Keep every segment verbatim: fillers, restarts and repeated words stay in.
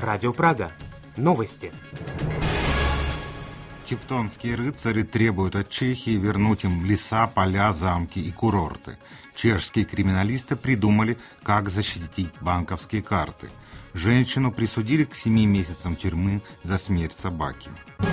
Радио Прага. Новости. Тевтонские рыцари требуют от Чехии вернуть им леса, поля, замки и курорты. Чешские криминалисты придумали, как защитить банковские карты. Женщину присудили к семи месяцам тюрьмы за смерть собаки.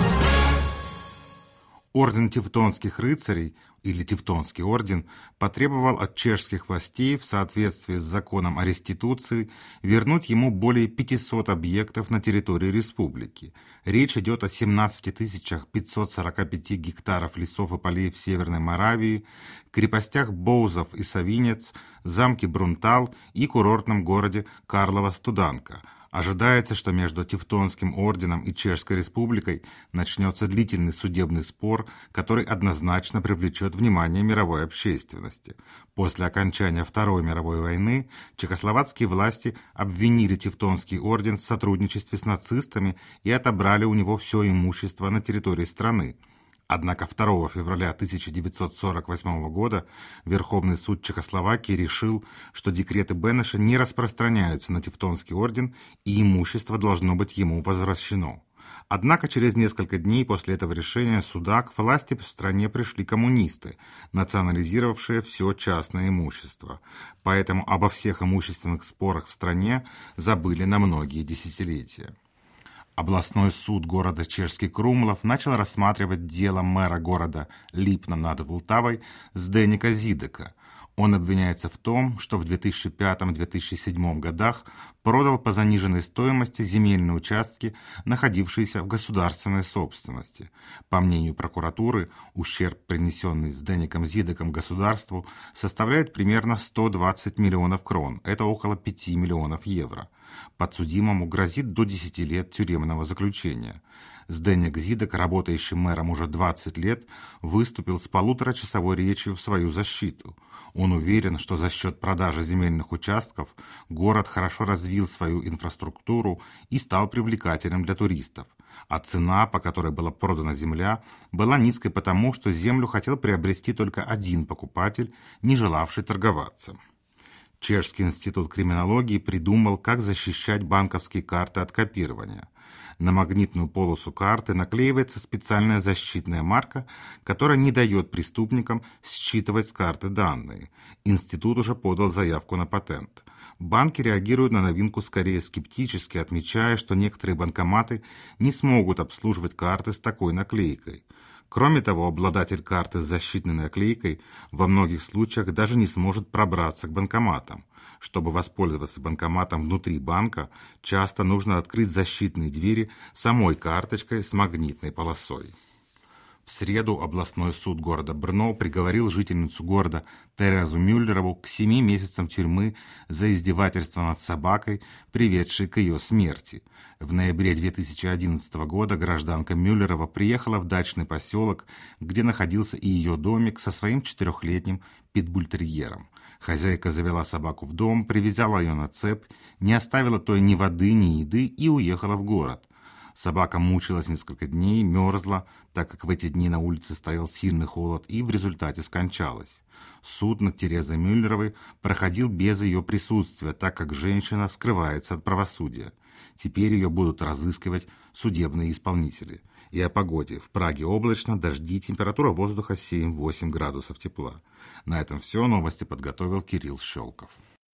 Орден Тевтонских рыцарей, или Тевтонский орден, потребовал от чешских властей в соответствии с законом о реституции вернуть ему более пятисот объектов на территории республики. Речь идет о семнадцати тысячах пятистах сорока пяти гектаров лесов и полей в Северной Моравии, крепостях Боузов и Савинец, замке Брунтал и курортном городе Карлова-Студанка. Ожидается, что между Тевтонским орденом и Чешской республикой начнется длительный судебный спор, который однозначно привлечет внимание мировой общественности. После окончания Второй мировой войны чехословацкие власти обвинили Тевтонский орден в сотрудничестве с нацистами и отобрали у него все имущество на территории страны. Однако второго февраля тысяча девятьсот сорок восьмого года Верховный суд Чехословакии решил, что декреты Бенеша не распространяются на Тевтонский орден и имущество должно быть ему возвращено. Однако через несколько дней после этого решения суда к власти в стране пришли коммунисты, национализировавшие все частное имущество. Поэтому обо всех имущественных спорах в стране забыли на многие десятилетия. Областной суд города Чешский Крумлов начал рассматривать дело мэра города Липна над Влтавой Зdeneka Зидека. Он обвиняется в том, что в две тысячи пятом — две тысячи седьмом годах продал по заниженной стоимости земельные участки, находившиеся в государственной собственности. По мнению прокуратуры, ущерб, принесенный Зdenekом Зидеком государству, составляет примерно сто двадцать миллионов крон, это около пяти миллионов евро. Подсудимому грозит до десяти лет тюремного заключения. Зdenek Зидек, работающий мэром уже двадцать лет, выступил с полуторачасовой речью в свою защиту. Он уверен, что за счет продажи земельных участков город хорошо развил свою инфраструктуру и стал привлекательным для туристов. А цена, по которой была продана земля, была низкой потому, что землю хотел приобрести только один покупатель, не желавший торговаться. Чешский институт криминологии придумал, как защищать банковские карты от копирования. На магнитную полосу карты наклеивается специальная защитная марка, которая не дает преступникам считывать с карты данные. Институт уже подал заявку на патент. Банки реагируют на новинку скорее скептически, отмечая, что некоторые банкоматы не смогут обслуживать карты с такой наклейкой. Кроме того, обладатель карты с защитной наклейкой во многих случаях даже не сможет пробраться к банкоматам. Чтобы воспользоваться банкоматом внутри банка, часто нужно открыть защитные двери самой карточкой с магнитной полосой. В среду областной суд города Брно приговорил жительницу города Терезу Мюллерову к семи месяцам тюрьмы за издевательство над собакой, приведшей к ее смерти. В ноябре две тысячи одиннадцатого года гражданка Мюллерова приехала в дачный поселок, где находился и ее домик, со своим четырехлетним питбультерьером. Хозяйка завела собаку в дом, привязала ее на цепь, не оставила той ни воды, ни еды и уехала в город. Собака мучилась несколько дней, мерзла, так как в эти дни на улице стоял сильный холод, и в результате скончалась. Суд над Терезой Мюллеровой проходил без ее присутствия, так как женщина скрывается от правосудия. Теперь ее будут разыскивать судебные исполнители. И о погоде. В Праге облачно, дожди, температура воздуха семь-восемь градусов тепла. На этом все. Новости подготовил Кирилл Щелков.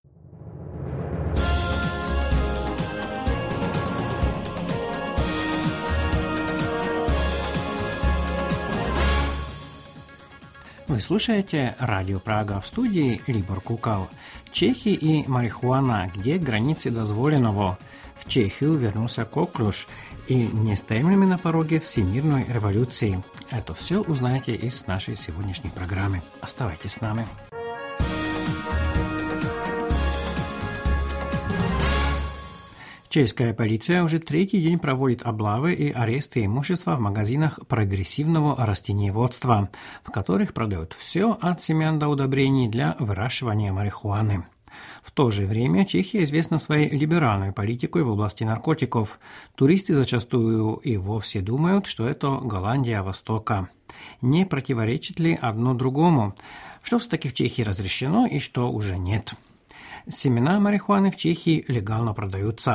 Вы слушаете Радио Прага, в студии Libor Kukal. Чехи и марихуана, где границы дозволенного. В Чехию вернулся коклюш, и не стоим ли мы на пороге всемирной революции? Это все узнаете из нашей сегодняшней программы. Оставайтесь с нами. Чешская полиция уже третий день проводит облавы и аресты имущества в магазинах прогрессивного растениеводства, в которых продают все от семян до удобрений для выращивания марихуаны. В то же время Чехия известна своей либеральной политикой в области наркотиков. Туристы зачастую и вовсе думают, что это Голландия Востока. Не противоречит ли одно другому? Что все-таки в Чехии разрешено и что уже нет? Семена марихуаны в Чехии легально продаются.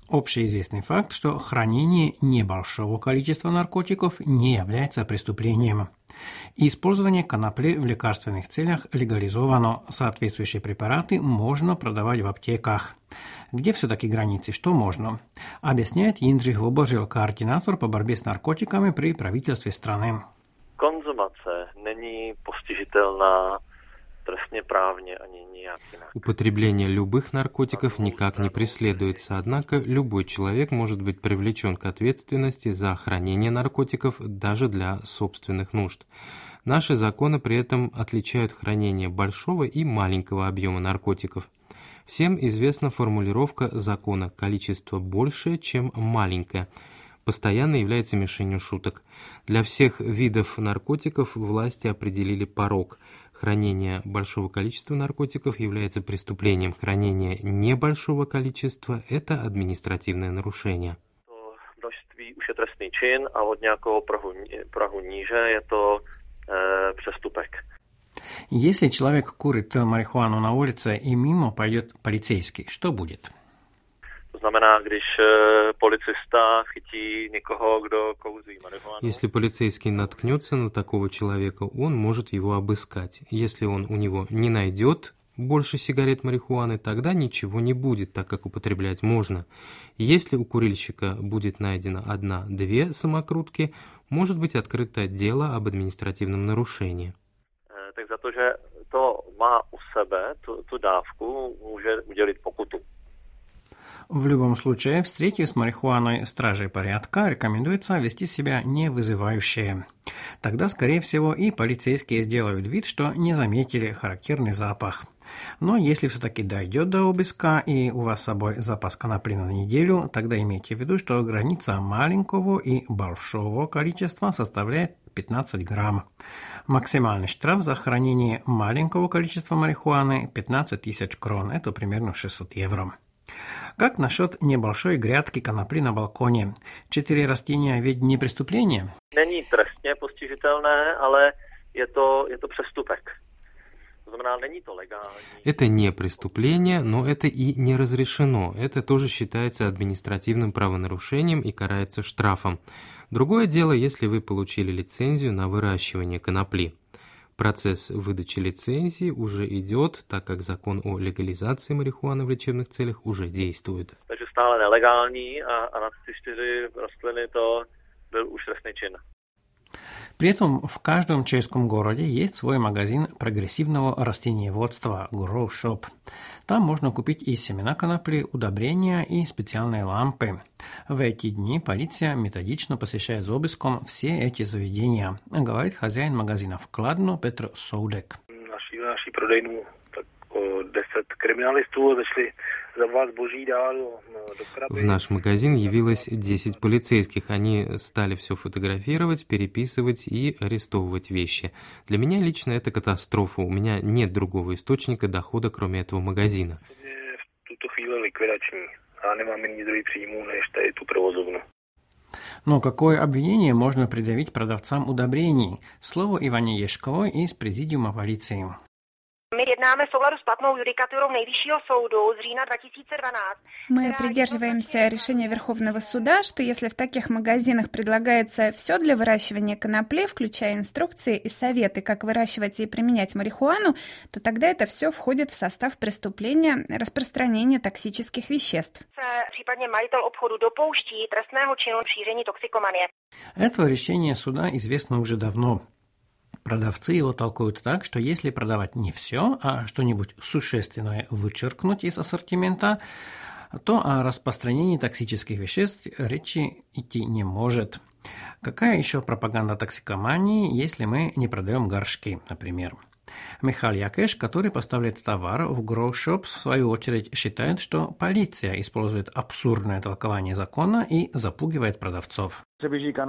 Общеизвестный факт, что хранение небольшого количества наркотиков не является преступлением. Использование конопли в лекарственных целях легализовано. Соответствующие препараты можно продавать в аптеках. Где все-таки границы, что можно? Объясняет Jindřich Vobořil, координатор по борьбе с наркотиками при правительстве страны. Консумация není postižitelná trestně právně ani nijak jinak. Употребление любых наркотиков никак не преследуется, однако любой человек может быть привлечен к ответственности за хранение наркотиков даже для собственных нужд. Наши законы при этом отличают хранение большого и маленького объема наркотиков. Всем известна формулировка закона «количество большее, чем маленькое», постоянно является мишенью шуток. Для всех видов наркотиков власти определили порог. Хранение большого количества наркотиков является преступлением. Хранение небольшого количества – это административное нарушение. Množství už je trestný čin a od nějakého prahu, prahu níže je to e, přestupek. Если человек курит марихуану на улице и мимо пойдет полицейский, что будет? To znamená, když policista chytí někoho, kdo kouzí marihuanu. Если полицейский наткнется на такого человека, он может его обыскать. Если он у него не найдет больше сигарет марихуаны, тогда ничего не будет, так как употреблять можно. Если у курильщика будет найдено одна-две самокрутки, может быть открыто дело об административном нарушении. Tak za to, že to má u sebe, tu, tu dávku, může udělit pokutu. В любом случае, встретив с марихуаной стражей порядка, рекомендуется вести себя не вызывающе. Тогда, скорее всего, и полицейские сделают вид, что не заметили характерный запах. Но если все-таки дойдет до обыска и у вас с собой запас конопли на неделю, тогда имейте в виду, что граница маленького и большого количества составляет пятнадцать грамм. Максимальный штраф за хранение маленького количества марихуаны – пятнадцать тысяч крон, это примерно шестьсот евро. Как насчет небольшой грядки конопли на балконе? Четыре растения ведь не преступление? Není trestně postižitelné, ale je to, je to přestupek. To znamená, není to legální. Это не преступление, но это и не разрешено. Это тоже считается административным правонарушением и карается штрафом. Другое дело, если вы получили лицензию на выращивание конопли. Процесс выдачи лицензии уже идет, так как закон о легализации марихуаны в лечебных целях уже действует. Takže stále nelegální a, a na ty čtyři rostliny to byl už trestný čin. При этом в каждом чешском городе есть свой магазин прогрессивного растениеводства Grow Shop. Там можно купить и семена конопли, удобрения и специальные лампы. В эти дни полиция методично посещает с обыском все эти заведения, говорит хозяин магазина в Kladno Petr Soudek. Naší, naší prodejnu tak o deset kriminalistů začali zabvat zboží dál do kraby. В наш магазин явилось десять полицейских. Они стали все фотографировать, переписывать и арестовывать вещи. Для меня лично это катастрофа. У меня нет другого источника дохода, кроме этого магазина. V tuto chvíli likvidační. A nemáme nic druhý příjmů, než tady tu provozovnu. Но какое обвинение можно предъявить продавцам удобрений? Слово Иване Ешковой из Президиума полиции. My jednáme v souladu s platnou judikaturou Nejvyššího soudu z října dva tisíce dvanáct. Мы придерживаемся решения Верховного суда, что если в таких магазинах предлагается все для выращивания конопли, включая инструкции и советы, как выращивать и применять марихуану, то тогда это все входит в состав преступления распространения токсических веществ. Případně majitel obchodu dopouští trestného činu šíření toxikomanie. Это решение суда известно уже давно. Продавцы его толкуют так, что если продавать не все, а что-нибудь существенное вычеркнуть из ассортимента, то о распространении токсических веществ речи идти не может. Какая еще пропаганда токсикомании, если мы не продаем горшки, например? Михаил Якеш, который поставляет товар в Grow Shop, в свою очередь считает, что полиция использует абсурдное толкование закона и запугивает продавцов. В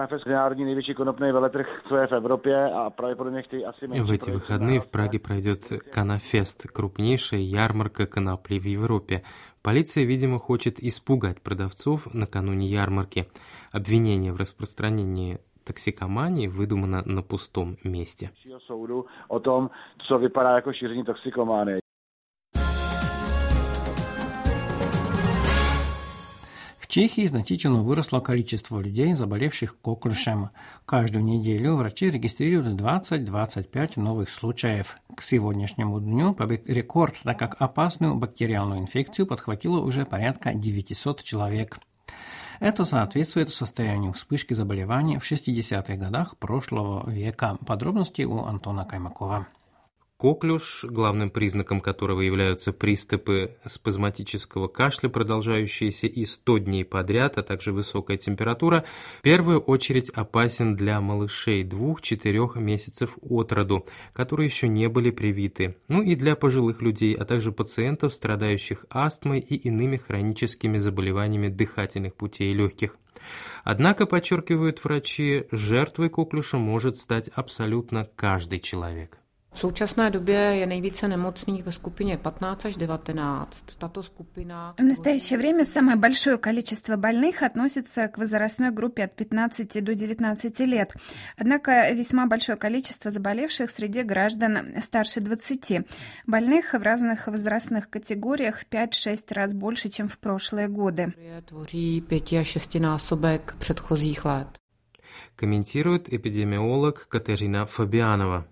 эти выходные в Праге пройдет Канафест, крупнейшая ярмарка конопли в Европе. Полиция, видимо, хочет испугать продавцов накануне ярмарки. Обвинение в распространении токсикомании выдумано на пустом месте. O tom, co vypadá jako šíření toxikomanie. В Чехии значительно выросло количество людей, заболевших коклюшем. Каждую неделю врачи регистрируют двадцать-двадцать пять новых случаев. К сегодняшнему дню побит рекорд, так как опасную бактериальную инфекцию подхватило уже порядка девятьсот человек. Это соответствует состоянию вспышки заболевания в шестидесятых годах прошлого века. Подробности у Антона Каймакова. Коклюш, главным признаком которого являются приступы спазматического кашля, продолжающиеся и сто дней подряд, а также высокая температура, в первую очередь опасен для малышей двух-четырёх месяцев от роду, которые еще не были привиты, ну и для пожилых людей, а также пациентов, страдающих астмой и иными хроническими заболеваниями дыхательных путей и легких. Однако, подчеркивают врачи, жертвой коклюша может стать абсолютно каждый человек. V současné době je nejvíce nemocných ve skupině patnáct až devatenáct. Tato skupina... В настоящее время самое большое количество больных относится к возрастной группе от пятнадцати до девятнадцати лет. Однако весьма большое количество заболевших среди граждан старше двадцати. Больных в разных возрастных категориях в пять-шесть раз больше, чем в прошлые годы. Tvoří pěti až šestinásobek předchozích let. Комментирует эпидемиолог Катерина Фабианова.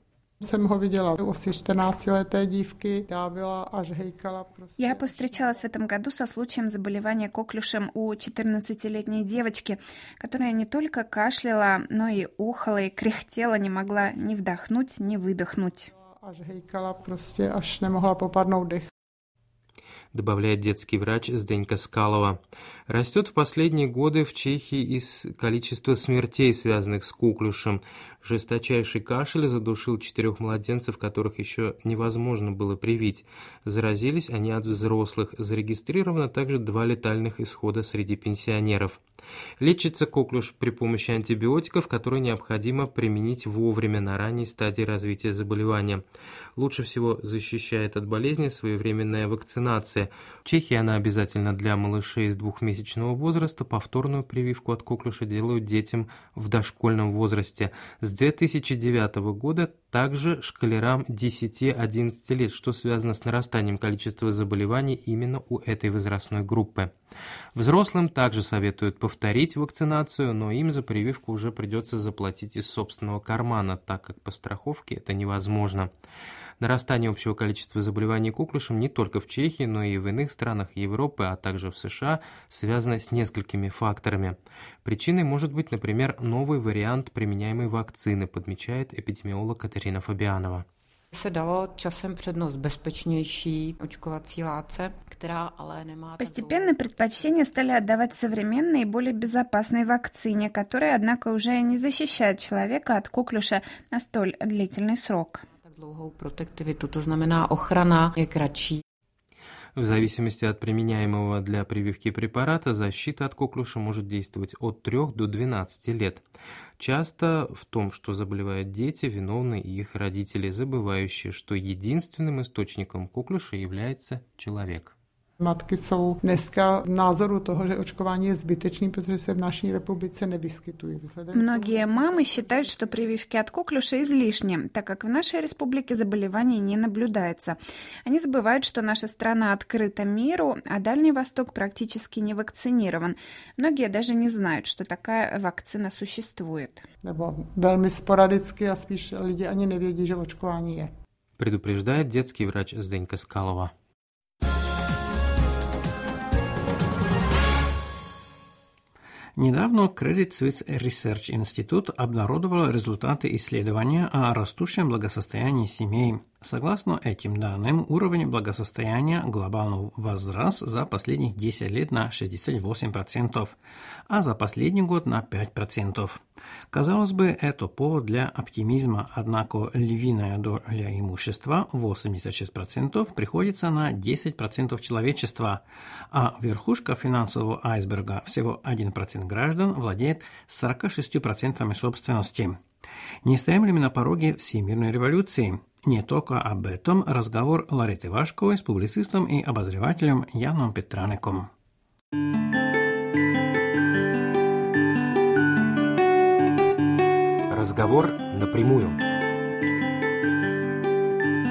Я повстречалась в этом году со случаем заболевания коклюшем у четырнадцатилетней девочки, которая не только кашляла, но и охала и кряхтела, не могла ни вдохнуть, ни выдохнуть. Добавляет детский врач Зdenka Skalova. Растет в последние годы в Чехии и количество смертей, связанных с коклюшем. Жесточайший кашель задушил четырех младенцев, которых еще невозможно было привить. Заразились они от взрослых. Зарегистрировано также два летальных исхода среди пенсионеров. Лечится коклюш при помощи антибиотиков, которые необходимо применить вовремя на ранней стадии развития заболевания. Лучше всего защищает от болезни своевременная вакцинация. В Чехии она обязательна для малышей с двухмесячного возраста. Повторную прививку от коклюша делают детям в дошкольном возрасте. С две тысячи девятого года также школярам десяти-одиннадцати лет, что связано с нарастанием количества заболеваний именно у этой возрастной группы. Взрослым также советуют повторить вакцинацию, но им за прививку уже придется заплатить из собственного кармана, так как по страховке это невозможно. Нарастание общего количества заболеваний коклюшем не только в Чехии, но и в иных странах Европы, а также в США, связано с несколькими факторами. Причиной может быть, например, новый вариант применяемой вакцины, подмечает эпидемиолог Катерина Фабианова. Se dalo časem přednost bezpečnější očkovací látce, která ale nemá... Постепенно предпочтение стали отдавать современной и более безопасной вакцине, которая, однако, уже не защищает человека от коклюша на столь длительный срок. Dlouhou protektivitu, to znamená ochrana je kratší. В зависимости от применяемого для прививки препарата, защита от коклюша может действовать от трёх до двенадцати лет. Часто в том, что заболевают дети, виновны и их родители, забывающие, что единственным источником коклюша является человек. Matky jsou dneska v názoru toho, že očkování je zbytečný, protože se v naší republice nevyskytují. Многие мамы считают, что прививки от коклюша излишни, так как в нашей республике заболеваний не наблюдается. Они забывают, что наша страна открыта миру, а Дальний Восток практически не вакцинирован. Многие даже не знают, что такая вакцина существует. Nebo velmi sporadicky a spíš lidi ani nevědí, že očkování je. Предупреждает детский врач Зdenka Skalova. Недавно Credit Suisse Research Institute обнародовал результаты исследования о растущем благосостоянии семей. Согласно этим данным, уровень благосостояния глобально возрос за последних десять лет на шестьдесят восемь процентов, а за последний год на пять процентов. Казалось бы, это повод для оптимизма, однако львиная доля имущества, восемьдесят шесть процентов, приходится на десять процентов человечества, а верхушка финансового айсберга, всего один процент граждан, владеет сорок шесть процентов собственности. Не стоим ли мы на пороге всемирной революции? Не только об этом разговор Лариты Вашковой с публицистом и обозревателем Яном Петраником. Разговор напрямую.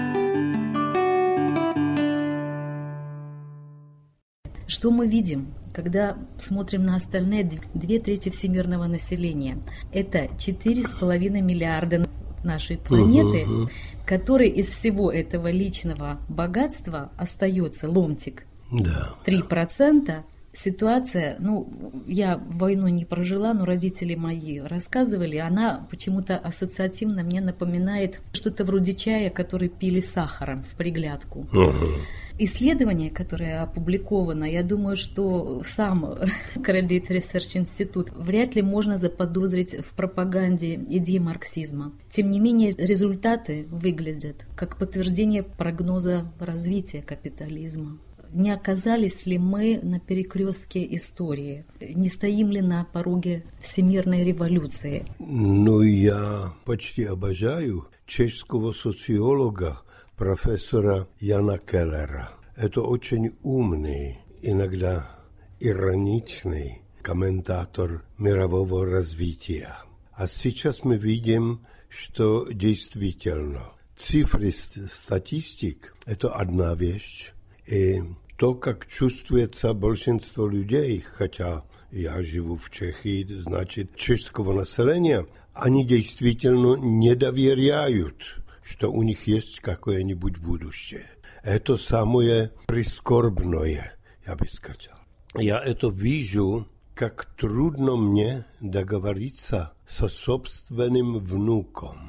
Что мы видим? когда смотрим на остальные две трети всемирного населения, это четыре с половиной миллиарда нашей планеты, uh-huh. который из всего этого личного богатства остается ломтик. Да. три процента. Ситуация, ну, я войну не прожила, но родители мои рассказывали, она почему-то ассоциативно мне напоминает что-то вроде чая, который пили с сахаром в приглядку. Uh-huh. Исследование, которое опубликовано, я думаю, что сам Credit Research Institute вряд ли можно заподозрить в пропаганде идеи марксизма. Тем не менее, результаты выглядят как подтверждение прогноза развития капитализма. Не оказались ли мы на перекрестке истории? Не стоим ли на пороге всемирной революции? Ну, я почти обожаю чешского социолога, профессора Яна Kellera. Это очень умный, иногда ироничный комментатор мирового развития. А сейчас мы видим, что действительно цифры статистик – это одна вещь. И то, как чувствуется большинство людей, хотя я живу в Чехии, значит, чешского населения, они действительно не доверяют, что у них есть какое-нибудь будущее. Это самое прискорбное, я бы сказал. Я это вижу, как трудно мне договориться со собственным внуком.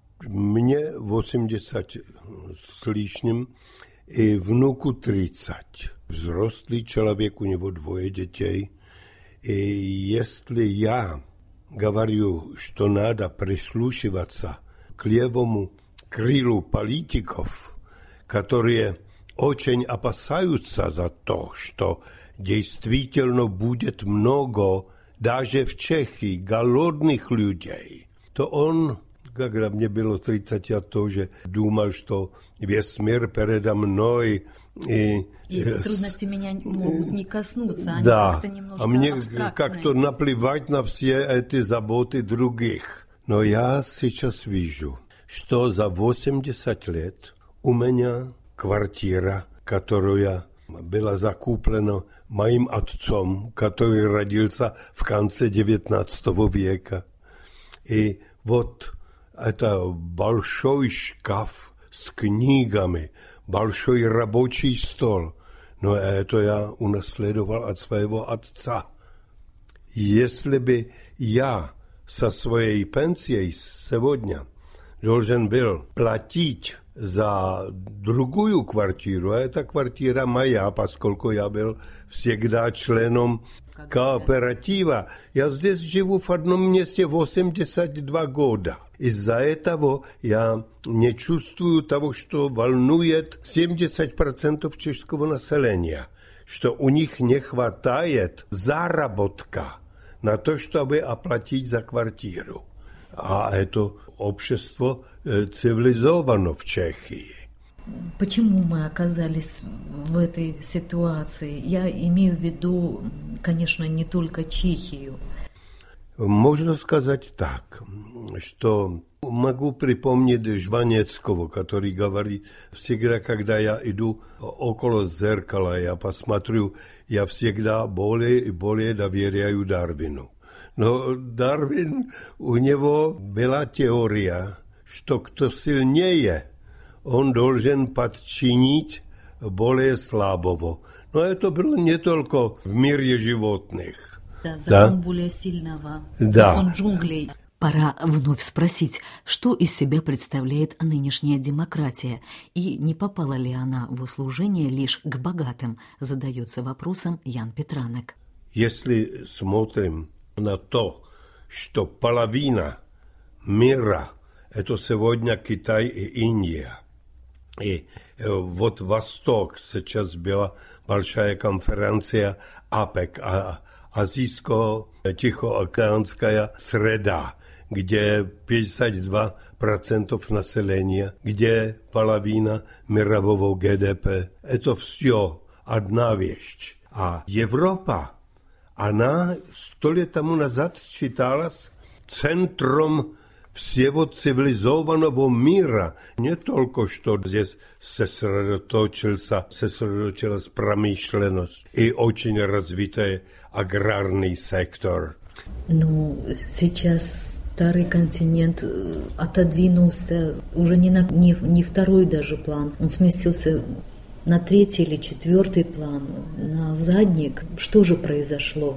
Мне восемьдесят с лишним, и внуку тридцать. Взрослый человек, у него двое детей. И если я говорю, что надо прислушиваться к левому крылу политиков, которые очень опасаются за то, что действительно будет много, даже в Чехии, голодных людей, то он... Когда мне было тридцать, я тоже думал, что весь мир передо мной. И, и эти трудности меня могут не коснуться, они да, как-то немножко а мне абстрактные. Как-то наплевать на все эти заботы других. Но я сейчас вижу, что за восемьдесят лет у меня квартира, которая была закуплена моим отцом, который родился в конце девятнадцатого века. И вот... Это большой шкаф с книгами, большой рабочий стол. Но это я унаследовал от своего отца. Если бы я со своей пенсией сегодня должен был платить за другую квартиру, а эта квартира моя, поскольку я был всегда членом кооператива, я здесь живу в одном месте восемьдесят два года. Из-за этого я не чувствую того, что волнует семьдесят процентов чешского населения, что у них не хватает заработка на то, чтобы оплатить за квартиру. А это общество цивилизовано в Чехии. Почему мы оказались в этой ситуации? Я имею в виду, конечно, не только Чехию. Можно сказать так, что могу припомнить Жванецкого, который говорит, всегда, когда я иду около зеркала, я посмотрю, я всегда более и более доверяю Дарвину. Но Дарвин, у него была теория, что кто сильнее, он должен подчинить более слабого. Но это было не только в мире животных. Да, закон да? более сильного, да. Закон джунглей. Пора вновь спросить, что из себя представляет нынешняя демократия, и не попала ли она в услужение лишь к богатым, задается вопросом Ян Петранек. Если смотрим на то, что половина мира – это сегодня Китай и Индия, и вот Восток, сейчас была большая конференция АПЕК, Азийско-Тихоокеанская среда, где пятьдесят два процента населения, где половина мирового ГДП. Это все одна вещь. А Европа, она сто лет тому назад считалась центром всего цивилизованного мира. Не только что здесь сосредоточился, сосредоточилась промышленность и очень развитый аграрный сектор. Ну, сейчас старый континент отодвинулся уже не на не, не второй даже план. Он сместился на третий или четвертый план, на задник. Что же произошло?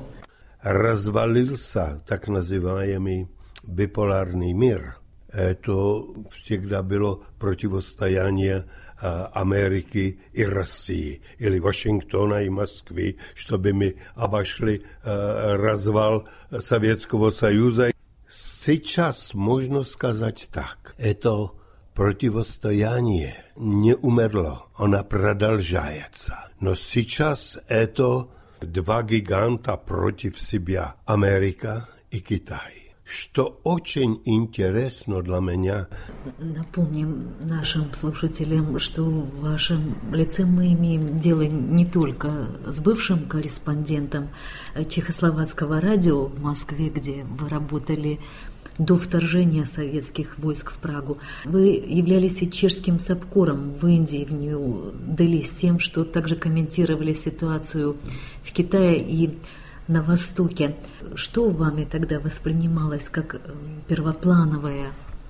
Развалился так называемый биполярный мир. Это всегда было противостояние Америки и России, или Вашингтона и Москвы, чтобы мы обошли развал Советского Союза. Сейчас можно сказать так. Это противостояние не умерло, оно продолжается. Но сейчас это два гиганта против себя, Америка и Китай. Что очень интересно для меня. Напомним нашим слушателям, что в вашем лице мы имеем дело не только с бывшим корреспондентом Чехословацкого радио в Москве, где вы работали до вторжения советских войск в Прагу. Вы являлись и чешским сапкором в Индии, в Нью-Дели, с тем, что также комментировали ситуацию в Китае и на Востоке. Что вами тогда воспринималось как первоплановое?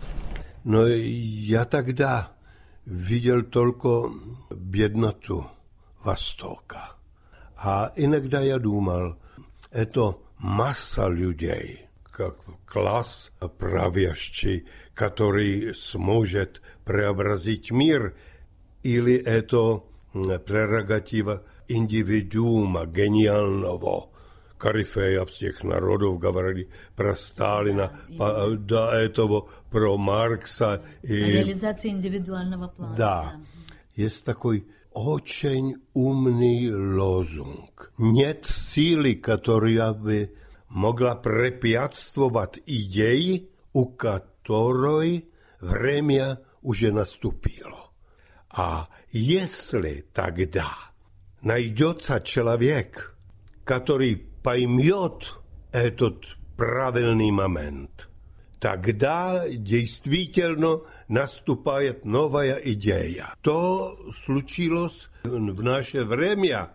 Но я тогда видел только бедноту Востока. А иногда я думал, это масса людей, как класс правящий, который сможет преобразить мир, или это прерогатива индивидуума гениального, корифея всех народов, говорили про Сталина, по, до этого про Маркса. И... Реализация индивидуального плана. Да. да. Есть такой очень умный лозунг. Нет силы, которая бы могла препятствовать идее, у которой время уже наступило. А если тогда найдется человек, который поймет этот правильный момент, тогда действительно наступает новая идея. То случилось в наше время,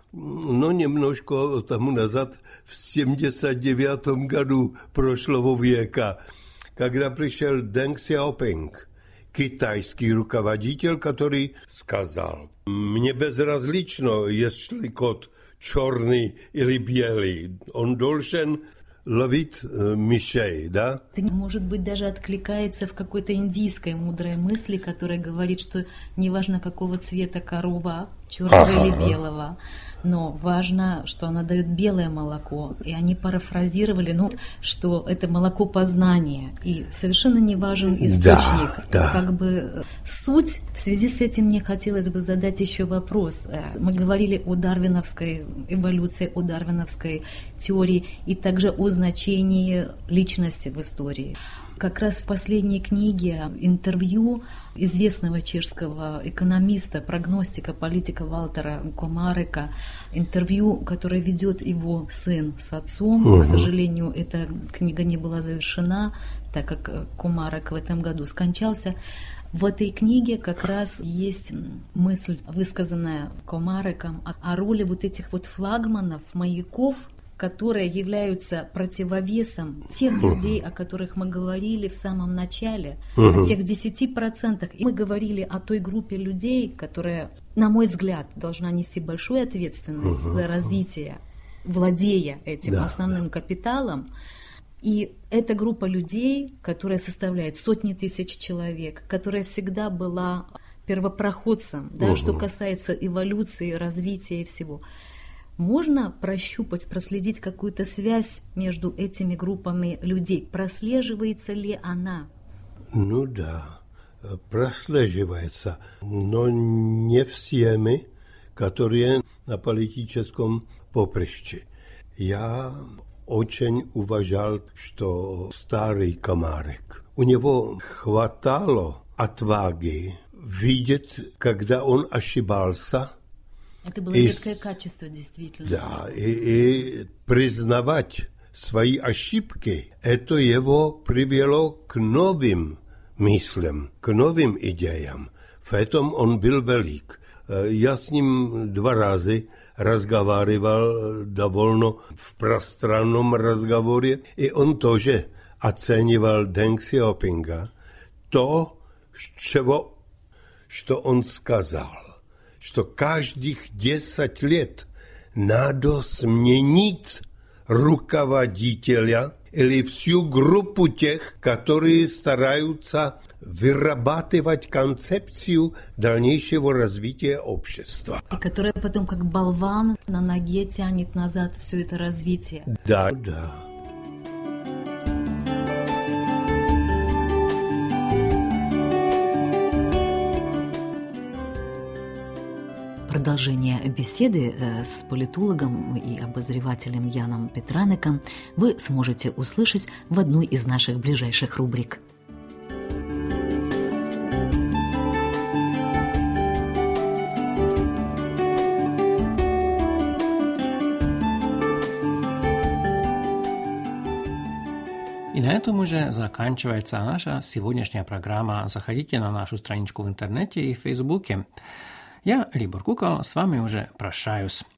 но немножко тому назад, в семьдесят девятом году прошлого века, когда пришел Дэн Сяопинг, китайский руководитель, который сказал: «Мне безразлично, если кот черный или белый, он должен ловить э, мышей, да?» Это, может быть, даже откликается в какой-то индийской мудрой мысли, которая говорит, что неважно, какого цвета корова, черного ага. или белого, но важно, что она дает белое молоко. И они парафразировали, ну, что это молоко познания, и совершенно не важен источник. Да, да. Как бы суть. В связи с этим мне хотелось бы задать еще вопрос. Мы говорили о дарвиновской эволюции, о дарвиновской теории и также о значении личности в истории. Как раз в последней книге интервью известного чешского экономиста, прогностика, политика Валтера Комарека, интервью, которое ведет его сын с отцом. Угу. К сожалению, эта книга не была завершена, так как Комарек в этом году скончался. В этой книге как раз есть мысль, высказанная Комареком, о роли вот этих вот флагманов, маяков, которые являются противовесом тех uh-huh. людей, о которых мы говорили в самом начале, uh-huh. о тех десяти процентах. И мы говорили о той группе людей, которая, на мой взгляд, должна нести большую ответственность uh-huh. за развитие, владея этим да, основным да. капиталом. И эта группа людей, которая составляет сотни тысяч человек, которая всегда была первопроходцем, да, uh-huh. что касается эволюции, развития и всего. Можно прощупать, проследить какую-то связь между этими группами людей? Прослеживается ли она? Ну да, прослеживается, но не всеми, которые на политическом поприще. Я очень уважал, что старый Комарек, у него хватало отваги видеть, когда он ошибался. Это было и, редкое качество, действительно. Да, и, и признавать свои ошибки, это его привело к новым мыслям, к новым идеям. В этом он был велик. Я с ним два раза разговаривал довольно в пространном разговоре, и он тоже оценивал Дэн Ксиопинга. То, чего, что он сказал, что каждых десять лет надо сменить руководителя или всю группу тех, которые стараются вырабатывать концепцию дальнейшего развития общества. И которая потом как болван на ноге тянет назад все это развитие. Да, да. Продолжение беседы с политологом и обозревателем Яном Петраником вы сможете услышать в одной из наших ближайших рубрик. И на этом уже заканчивается наша сегодняшняя программа. Заходите на нашу страничку в интернете и в Фейсбуке. Я, Либор Кукол, с вами уже прощаюсь.